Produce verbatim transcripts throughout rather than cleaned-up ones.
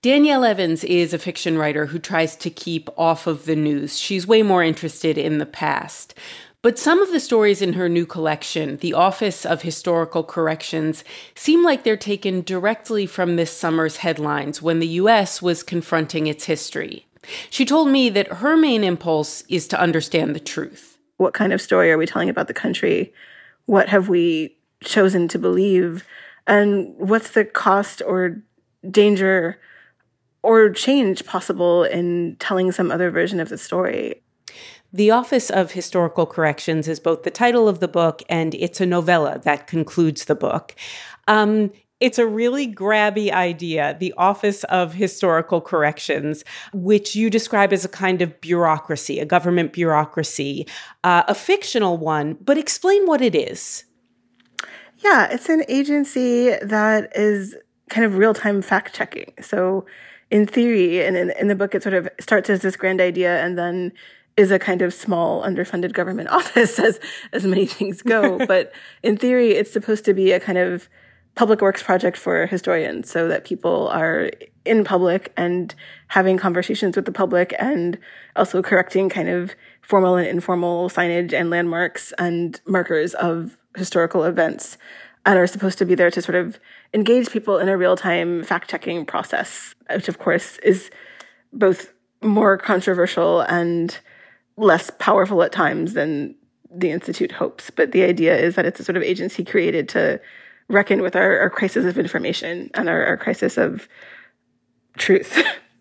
Danielle Evans is a fiction writer who tries to keep off of the news. She's way more interested in the past. But some of the stories in her new collection, The Office of Historical Corrections, seem like they're taken directly from this summer's headlines when the U S was confronting its history. She told me that her main impulse is to understand the truth. What kind of story are we telling about the country? What have we chosen to believe? And what's the cost or danger or change possible in telling some other version of the story? The Office of Historical Corrections is both the title of the book and it's a novella that concludes the book. Um, it's a really grabby idea, the Office of Historical Corrections, which you describe as a kind of bureaucracy, a government bureaucracy, uh, a fictional one, but explain what it is. Yeah, it's an agency that is kind of real-time fact-checking. So in theory, and in, in the book, it sort of starts as this grand idea and then is a kind of small, underfunded government office, as as many things go. But in theory, it's supposed to be a kind of public works project for historians so that people are in public and having conversations with the public and also correcting kind of formal and informal signage and landmarks and markers of historical events, and are supposed to be there to sort of engage people in a real-time fact-checking process, which of course is both more controversial and less powerful at times than the Institute hopes. But the idea is that it's a sort of agency created to reckon with our, our crisis of information and our, our crisis of truth.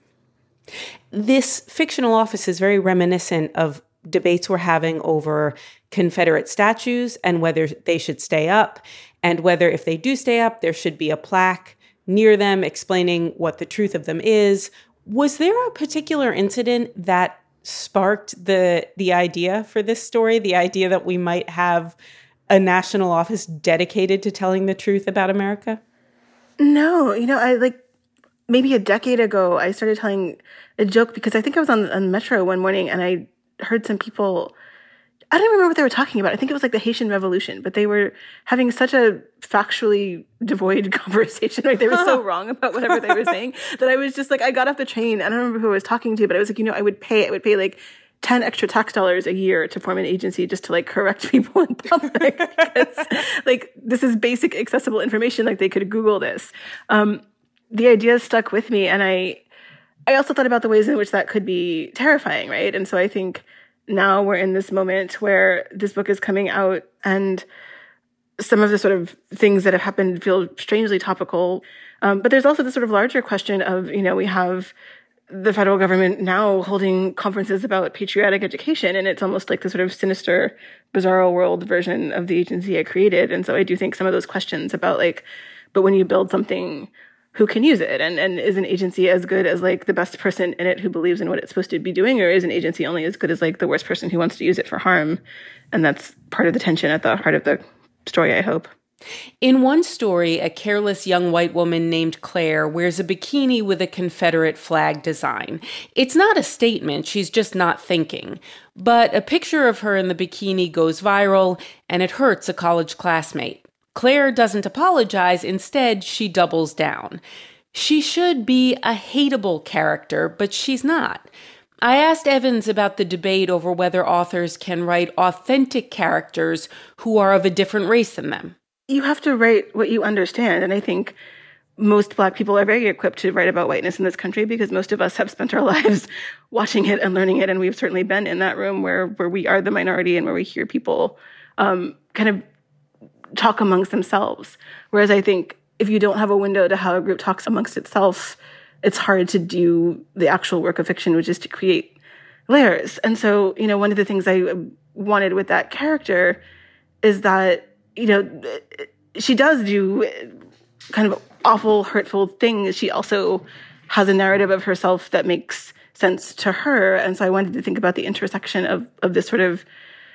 This fictional office is very reminiscent of debates we're having over Confederate statues and whether they should stay up, and whether if they do stay up, there should be a plaque near them explaining what the truth of them is. Was there a particular incident that sparked the the idea for this story, the idea that we might have a national office dedicated to telling the truth about America? No, you know, I like maybe a decade ago, I started telling a joke because I think I was on, on Metro one morning and I heard some people, I don't remember what they were talking about. I think it was like the Haitian Revolution, but they were having such a factually devoid conversation. Like they were so wrong about whatever they were saying that I was just like, I got off the train. I don't remember who I was talking to, but I was like, you know, I would pay, I would pay like ten extra tax dollars a year to form an agency just to like correct people in public. Because like this is basic accessible information. Like they could Google this. Um, the idea stuck with me. And I, I also thought about the ways in which that could be terrifying. Right. And so I think now we're in this moment where this book is coming out and some of the sort of things that have happened feel strangely topical. Um, but there's also this sort of larger question of, you know, we have the federal government now holding conferences about patriotic education, and it's almost like the sort of sinister, bizarro world version of the agency I created. And so I do think some of those questions about like, but when you build something, who can use it? And and is an agency as good as like the best person in it who believes in what it's supposed to be doing? Or is an agency only as good as like the worst person who wants to use it for harm? And that's part of the tension at the heart of the story, I hope. In one story, a careless young white woman named Claire wears a bikini with a Confederate flag design. It's not a statement, she's just not thinking. But a picture of her in the bikini goes viral, and it hurts a college classmate. Claire doesn't apologize. Instead, she doubles down. She should be a hateable character, but she's not. I asked Evans about the debate over whether authors can write authentic characters who are of a different race than them. You have to write what you understand. And I think most Black people are very equipped to write about whiteness in this country because most of us have spent our lives watching it and learning it. And we've certainly been in that room where, where we are the minority and where we hear people um, kind of talk amongst themselves. Whereas I think if you don't have a window to how a group talks amongst itself, it's hard to do the actual work of fiction, which is to create layers. And so, you know, one of the things I wanted with that character is that, you know, she does do kind of awful, hurtful things. She also has a narrative of herself that makes sense to her. And so I wanted to think about the intersection of, of this sort of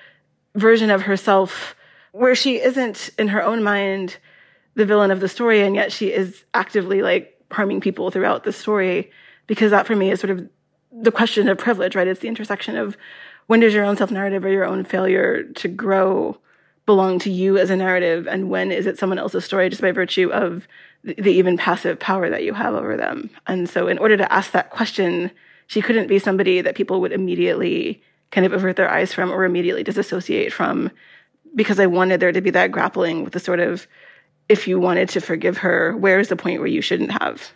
version of herself where she isn't, in her own mind, the villain of the story, and yet she is actively, like, harming people throughout the story, because that, for me, is sort of the question of privilege, right? It's the intersection of when does your own self-narrative or your own failure to grow belong to you as a narrative, and when is it someone else's story just by virtue of the, the even passive power that you have over them. And so in order to ask that question, she couldn't be somebody that people would immediately kind of avert their eyes from or immediately disassociate from, because I wanted there to be that grappling with the sort of, if you wanted to forgive her, where is the point where you shouldn't have?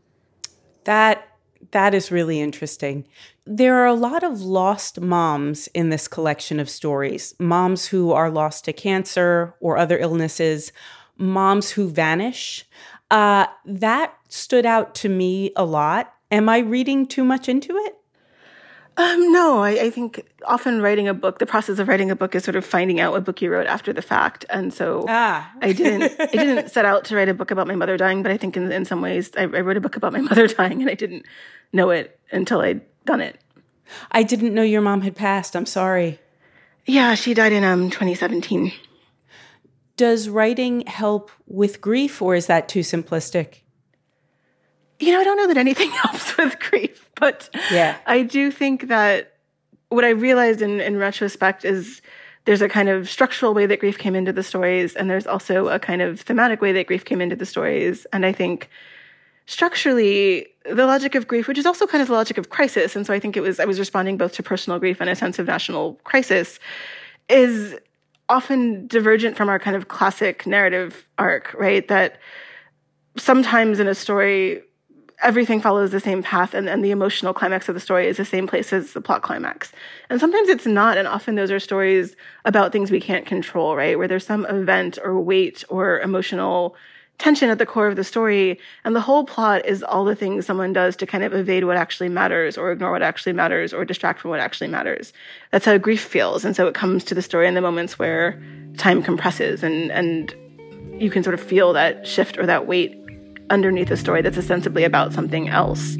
That that is really interesting. There are a lot of lost moms in this collection of stories. Moms who are lost to cancer or other illnesses, moms who vanish. Uh, that stood out to me a lot. Am I reading too much into it? Um, no, I, I think often writing a book, the process of writing a book is sort of finding out what book you wrote after the fact. And so ah. I didn't I didn't set out to write a book about my mother dying, but I think in, in some ways I, I wrote a book about my mother dying and I didn't know it until I'd done it. I didn't know your mom had passed. I'm sorry. Yeah, she died in um twenty seventeen. Does writing help with grief, or is that too simplistic? You know, I don't know that anything helps with grief, but yeah. I do think that what I realized in, in retrospect is there's a kind of structural way that grief came into the stories, and there's also a kind of thematic way that grief came into the stories. And I think structurally, the logic of grief, which is also kind of the logic of crisis, and so I think it was I was responding both to personal grief and a sense of national crisis, is often divergent from our kind of classic narrative arc, right? That sometimes in a story, everything follows the same path, and, and the emotional climax of the story is the same place as the plot climax. And sometimes it's not, and often those are stories about things we can't control, right? Where there's some event or weight or emotional tension at the core of the story, and the whole plot is all the things someone does to kind of evade what actually matters, or ignore what actually matters, or distract from what actually matters. That's how grief feels, and so it comes to the story in the moments where time compresses, and, and you can sort of feel that shift or that weight underneath a story that's ostensibly about something else.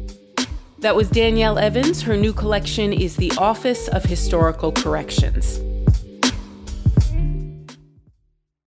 That was Danielle Evans. Her new collection is The Office of Historical Corrections.